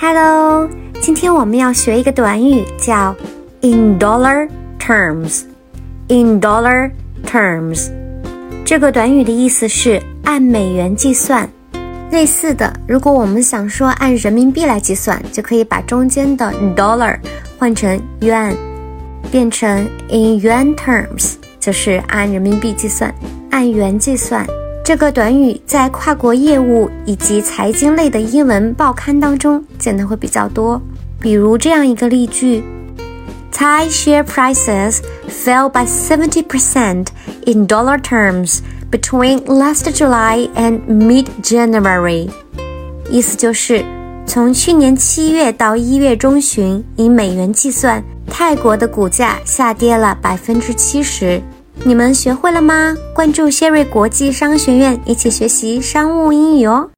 Hello， 今天我们要学一个短语叫 in dollar terms。in dollar terms， 这个短语的意思是按美元计算。类似的，如果我们想说按人民币来计算，就可以把中间的 dollar 换成 yuan， 变成 in yuan terms， 就是按人民币计算，按元计算。这个短语在跨国业务以及财经类的英文报刊当中见得会比较多。比如这样一个例句， Thai share prices fell by 70% in dollar terms between last July and mid-January。 意思就是从去年7月到1月中旬，以美元计算，泰国的股价下跌了 70%。你们学会了吗？关注谢瑞国际商学院，一起学习商务英语哦。